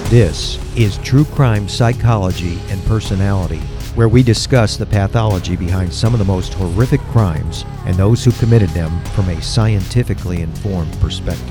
This is True Crime Psychology and Personality, where we discuss the pathology behind some of the most horrific crimes and those who committed them from a scientifically informed perspective.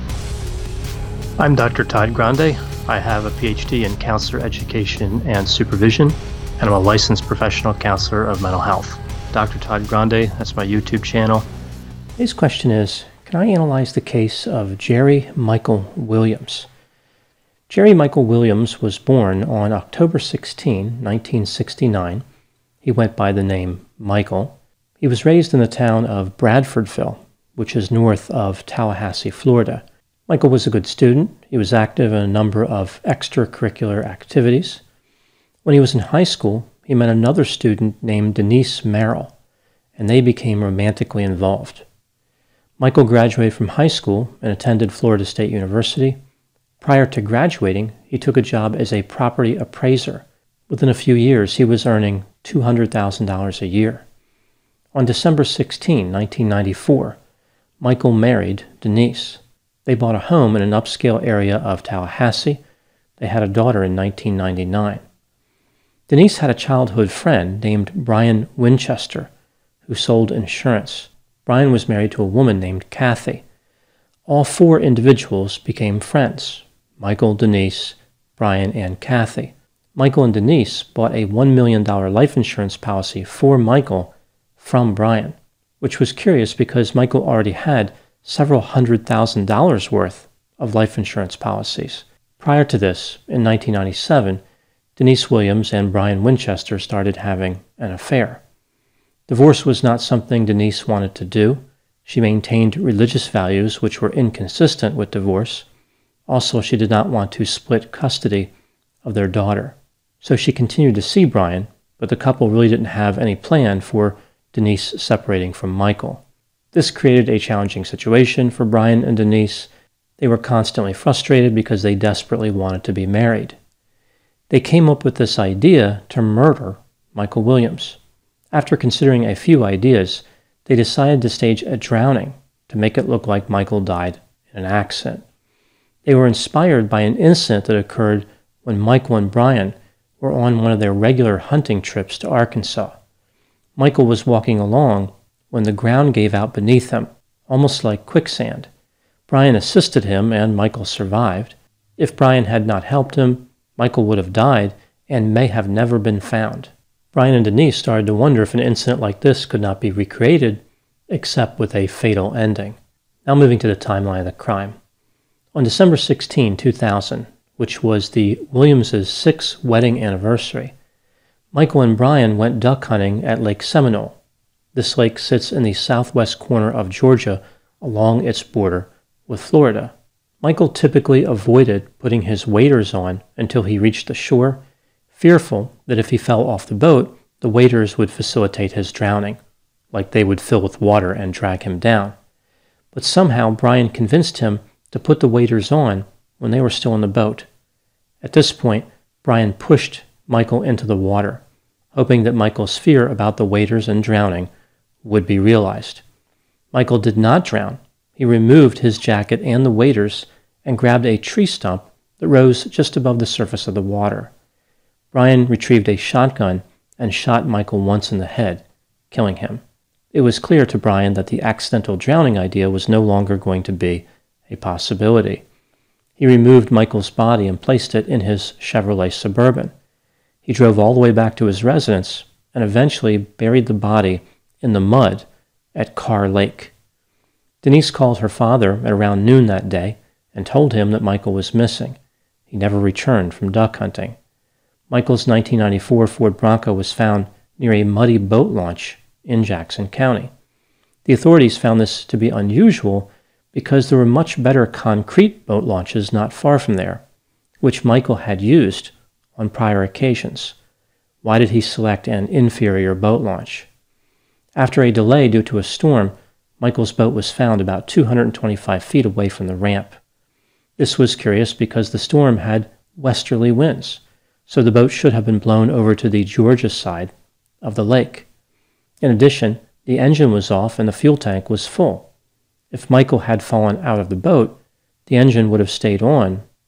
I'm Dr. Todd Grande. I have a PhD in counselor education and supervision, and I'm a licensed professional counselor of mental health. Dr. Todd Grande, that's my YouTube channel. Today's question is, can I analyze the case of Jerry Michael Williams? Jerry Michael Williams was born on October 16, 1969. He went by the name Michael. He was raised in the town of Bradfordville, which is north of Tallahassee, Florida. Michael was a good student. He was active in a number of extracurricular activities. When he was in high school, he met another student named Denise Merrill, and they became romantically involved. Michael graduated from high school and attended Florida State University. Prior to graduating, he took a job as a property appraiser. Within a few years, he was earning $200,000 a year. On December 16, 1994, Michael married Denise. They bought a home in an upscale area of Tallahassee. They had a daughter in 1999. Denise had a childhood friend named Brian Winchester, who sold insurance. Brian was married to a woman named Kathy. All four individuals became friends: Michael, Denise, Brian, and Kathy. Michael and Denise bought a $1 million life insurance policy for Michael from Brian, which was curious because Michael already had several $100,000 worth of life insurance policies. Prior to this, in 1997, Denise Williams and Brian Winchester started having an affair. Divorce was not something Denise wanted to do. She maintained religious values which were inconsistent with divorce. Also, she did not want to split custody of their daughter. So she continued to see Brian, but the couple really didn't have any plan for Denise separating from Michael. This created a challenging situation for Brian and Denise. They were constantly frustrated because they desperately wanted to be married. They came up with this idea to murder Michael Williams. After considering a few ideas, they decided to stage a drowning to make it look like Michael died in an accident. They were inspired by an incident that occurred when Michael and Brian were on one of their regular hunting trips to Arkansas. Michael was walking along when the ground gave out beneath him, almost like quicksand. Brian assisted him, and Michael survived. If Brian had not helped him, Michael would have died and may have never been found. Brian and Denise started to wonder if an incident like this could not be recreated, except with a fatal ending. Now moving to the timeline of the crime. On December 16, 2000, which was the Williams' 6th wedding anniversary, Michael and Brian went duck hunting at Lake Seminole. This lake sits in the southwest corner of Georgia along its border with Florida. Michael typically avoided putting his waders on until he reached the shore, fearful that if he fell off the boat, the waders would facilitate his drowning, like they would fill with water and drag him down. But somehow Brian convinced him to put the waders on when they were still in the boat. At this point, Brian pushed Michael into the water, hoping that Michael's fear about the waders and drowning would be realized. Michael did not drown. He removed his jacket and the waders and grabbed a tree stump that rose just above the surface of the water. Brian retrieved a shotgun and shot Michael once in the head, killing him. It was clear to Brian that the accidental drowning idea was no longer going to be a possibility. He removed Michael's body and placed it in his Chevrolet Suburban. He drove all the way back to his residence and eventually buried the body in the mud at Carr Lake. Denise called her father at around noon that day and told him that Michael was missing. He never returned from duck hunting. Michael's 1994 Ford Bronco was found near a muddy boat launch in Jackson County. The authorities found this to be unusual because there were much better concrete boat launches not far from there, which Michael had used on prior occasions. Why did he select an inferior boat launch? After a delay due to a storm, Michael's boat was found about 225 feet away from the ramp. This was curious because the storm had westerly winds, so the boat should have been blown over to the Georgia side of the lake. In addition, the engine was off and the fuel tank was full. If Michael had fallen out of the boat, the engine would have stayed on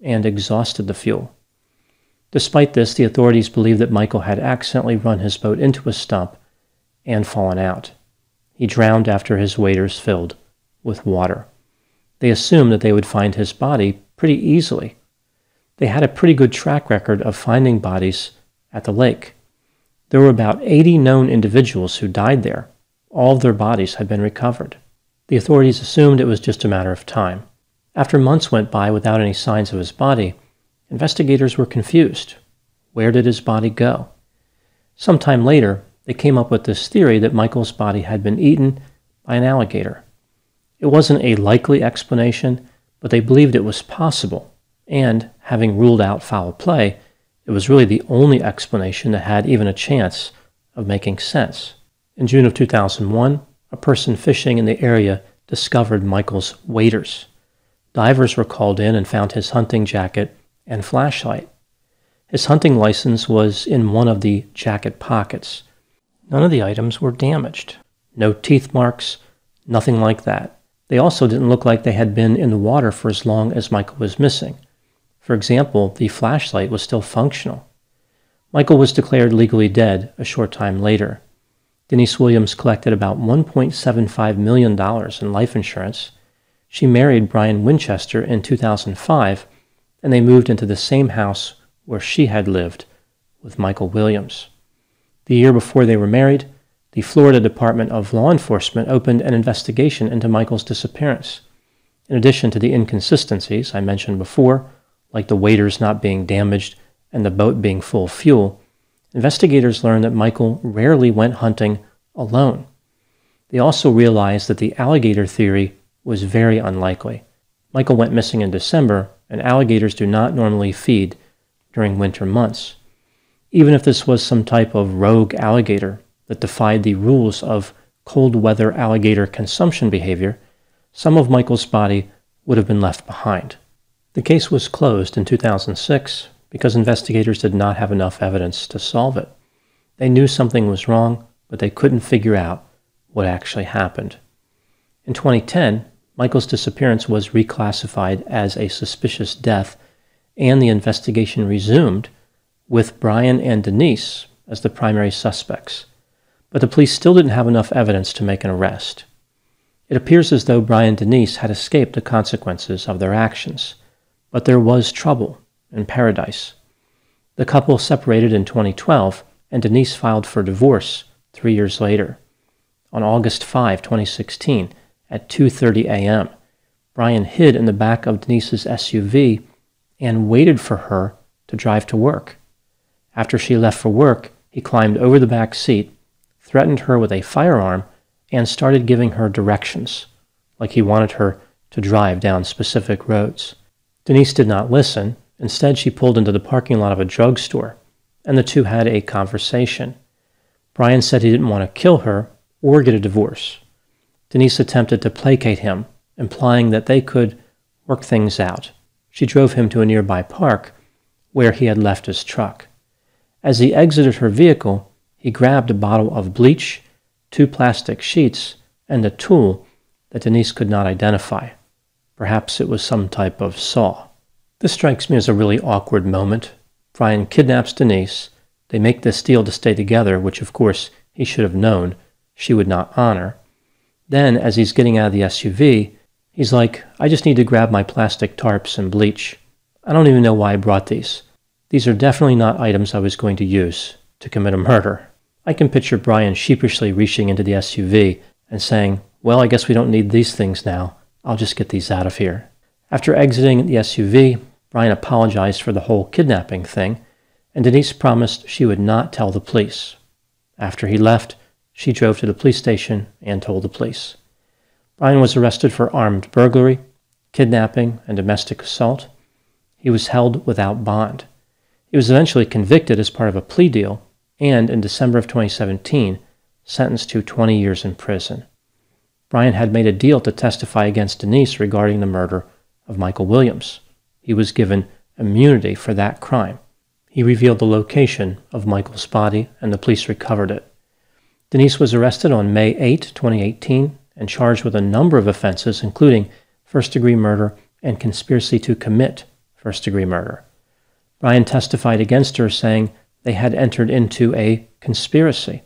and exhausted the fuel. Despite this, the authorities believe that Michael had accidentally run his boat into a stump and fallen out. He drowned after his waders filled with water. They assumed that they would find his body pretty easily. They had a pretty good track record of finding bodies at the lake. There were about 80 known individuals who died there. All of their bodies had been recovered. The authorities assumed it was just a matter of time. After months went by without any signs of his body, investigators were confused. Where did his body go? Sometime later, they came up with this theory that Michael's body had been eaten by an alligator. It wasn't a likely explanation, but they believed it was possible, and, having ruled out foul play, it was really the only explanation that had even a chance of making sense. In June of 2001, a person fishing in the area discovered Michael's waders. Divers were called in and found his hunting jacket and flashlight. His hunting license was in one of the jacket pockets. None of the items were damaged. No teeth marks, nothing like that. They also didn't look like they had been in the water for as long as Michael was missing. For example, the flashlight was still functional. Michael was declared legally dead a short time later. Denise Williams collected about $1.75 million in life insurance. She married Brian Winchester in 2005, and they moved into the same house where she had lived with Michael Williams. The year before they were married, the Florida Department of Law Enforcement opened an investigation into Michael's disappearance. In addition to the inconsistencies I mentioned before, like the waders not being damaged and the boat being full of fuel, investigators learned that Michael rarely went hunting alone. They also realized that the alligator theory was very unlikely. Michael went missing in December, and alligators do not normally feed during winter months. Even if this was some type of rogue alligator that defied the rules of cold weather alligator consumption behavior, some of Michael's body would have been left behind. The case was closed in 2006 because investigators did not have enough evidence to solve it. They knew something was wrong, but they couldn't figure out what actually happened. In 2010, Michael's disappearance was reclassified as a suspicious death, and the investigation resumed with Brian and Denise as the primary suspects. But the police still didn't have enough evidence to make an arrest. It appears as though Brian and Denise had escaped the consequences of their actions, but there was trouble in paradise. The couple separated in 2012, and Denise filed for divorce 3 years later. On August 5, 2016, at 2:30 a.m., Brian hid in the back of Denise's SUV and waited for her to drive to work. After she left for work, he climbed over the back seat, threatened her with a firearm, and started giving her directions, like he wanted her to drive down specific roads. Denise did not listen. Instead, she pulled into the parking lot of a drugstore, and the two had a conversation. Brian said he didn't want to kill her or get a divorce. Denise attempted to placate him, implying that they could work things out. She drove him to a nearby park where he had left his truck. As he exited her vehicle, he grabbed a bottle of bleach, 2 plastic sheets, and a tool that Denise could not identify. Perhaps it was some type of saw. This strikes me as a really awkward moment. Brian kidnaps Denise. They make this deal to stay together, which of course he should have known she would not honor. Then, as he's getting out of the SUV, he's like, I just need to grab my plastic tarps and bleach. I don't even know why I brought these. These are definitely not items I was going to use to commit a murder. I can picture Brian sheepishly reaching into the SUV and saying, well, I guess we don't need these things now. I'll just get these out of here. After exiting the SUV, Brian apologized for the whole kidnapping thing, and Denise promised she would not tell the police. After he left, she drove to the police station and told the police. Brian was arrested for armed burglary, kidnapping, and domestic assault. He was held without bond. He was eventually convicted as part of a plea deal, and in December of 2017, sentenced to 20 years in prison. Brian had made a deal to testify against Denise regarding the murder of Michael Williams. He was given immunity for that crime. He revealed the location of Michael's body, and the police recovered it. Denise was arrested on May 8, 2018, and charged with a number of offenses, including first-degree murder and conspiracy to commit first-degree murder. Brian testified against her, saying they had entered into a conspiracy.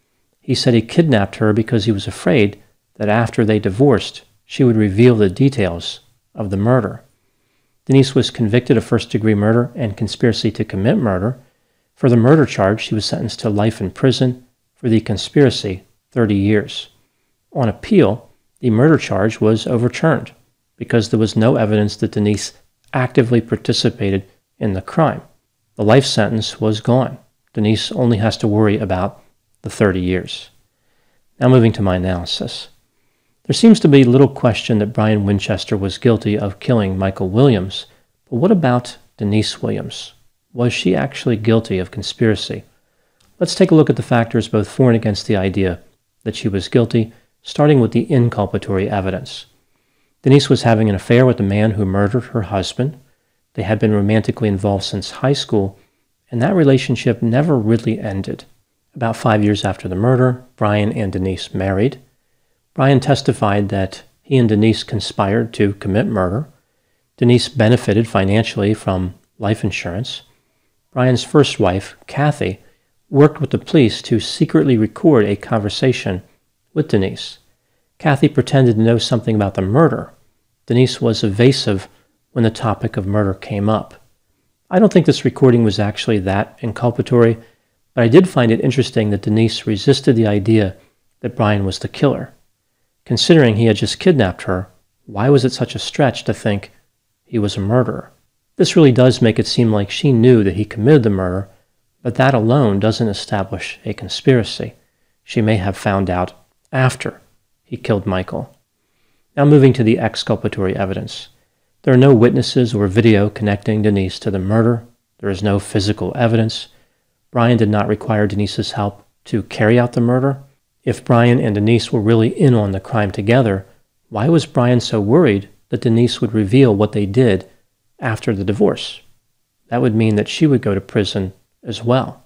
He said he kidnapped her because he was afraid that after they divorced, she would reveal the details of the murder. Denise was convicted of first-degree murder and conspiracy to commit murder. For the murder charge, she was sentenced to life in prison. For the conspiracy, 30 years. On appeal, the murder charge was overturned because there was no evidence that Denise actively participated in the crime. The life sentence was gone. Denise only has to worry about the 30 years. Now moving to my analysis. There seems to be little question that Brian Winchester was guilty of killing Michael Williams, but what about Denise Williams? Was she actually guilty of conspiracy? Let's take a look at the factors both for and against the idea that she was guilty, starting with the inculpatory evidence. Denise was having an affair with the man who murdered her husband. They had been romantically involved since high school, and that relationship never really ended. About 5 years after the murder, Brian and Denise married. Brian testified that he and Denise conspired to commit murder. Denise benefited financially from life insurance. Brian's first wife, Kathy, worked with the police to secretly record a conversation with Denise. Kathy pretended to know something about the murder. Denise was evasive when the topic of murder came up. I don't think this recording was actually that inculpatory, but I did find it interesting that Denise resisted the idea that Brian was the killer. Considering he had just kidnapped her, why was it such a stretch to think he was a murderer? This really does make it seem like she knew that he committed the murder, but that alone doesn't establish a conspiracy. She may have found out after he killed Michael. Now moving to the exculpatory evidence. There are no witnesses or video connecting Denise to the murder. There is no physical evidence. Brian did not require Denise's help to carry out the murder. If Brian and Denise were really in on the crime together, why was Brian so worried that Denise would reveal what they did after the divorce? That would mean that she would go to prison as well.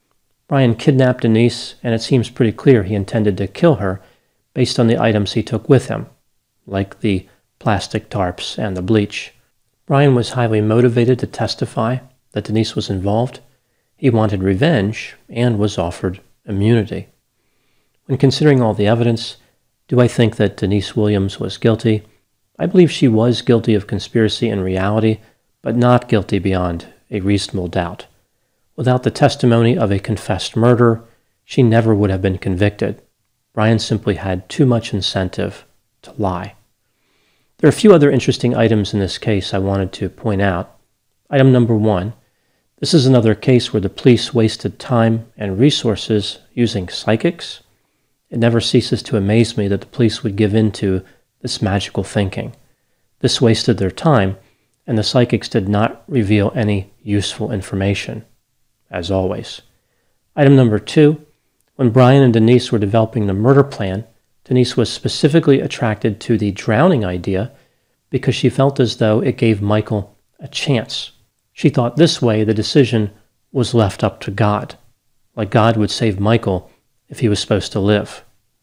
Brian kidnapped Denise, and it seems pretty clear he intended to kill her based on the items he took with him, like the plastic tarps and the bleach. Brian was highly motivated to testify that Denise was involved. He wanted revenge and was offered immunity. When considering all the evidence, do I think that Denise Williams was guilty? I believe she was guilty of conspiracy in reality, but not guilty beyond a reasonable doubt. Without the testimony of a confessed murderer, she never would have been convicted. Brian simply had too much incentive to lie. There are a few other interesting items in this case I wanted to point out. Item number 1. This is another case where the police wasted time and resources using psychics. It never ceases to amaze me that the police would give in to this magical thinking. This wasted their time, and the psychics did not reveal any useful information, as always. Item number 2. When Brian and Denise were developing the murder plan, Denise was specifically attracted to the drowning idea because she felt as though it gave Michael a chance. She thought this way the decision was left up to God, like God would save Michael if he was supposed to live.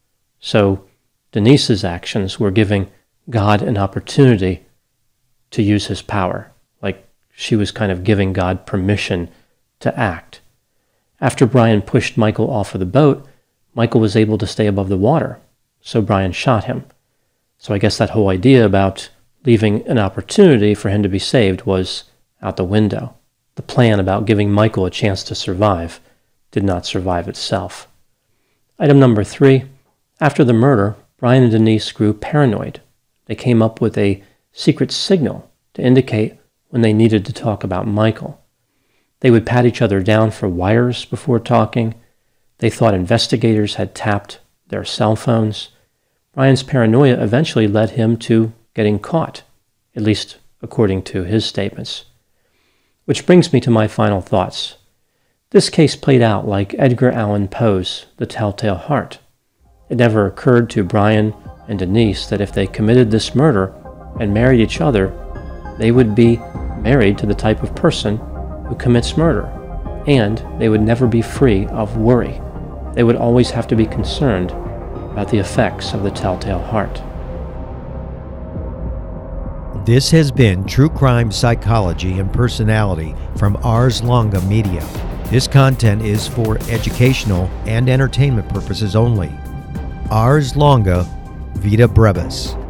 So Denise's actions were giving God an opportunity to use his power, like she was kind of giving God permission to act. After Brian pushed Michael off of the boat, Michael was able to stay above the water, so Brian shot him. So I guess that whole idea about leaving an opportunity for him to be saved was out the window. The plan about giving Michael a chance to survive did not survive itself. Item number 3. After the murder, Brian and Denise grew paranoid. They came up with a secret signal to indicate when they needed to talk about Michael. They would pat each other down for wires before talking. They thought investigators had tapped their cell phones. Brian's paranoia eventually led him to getting caught, at least according to his statements. Which brings me to my final thoughts. This case played out like Edgar Allan Poe's The Telltale Heart. It never occurred to Brian and Denise that if they committed this murder and married each other, they would be married to the type of person who commits murder, and they would never be free of worry. They would always have to be concerned about the effects of the telltale heart. This has been True Crime Psychology and Personality from Ars Longa Media. This content is for educational and entertainment purposes only. Ars Longa Vita Brevis.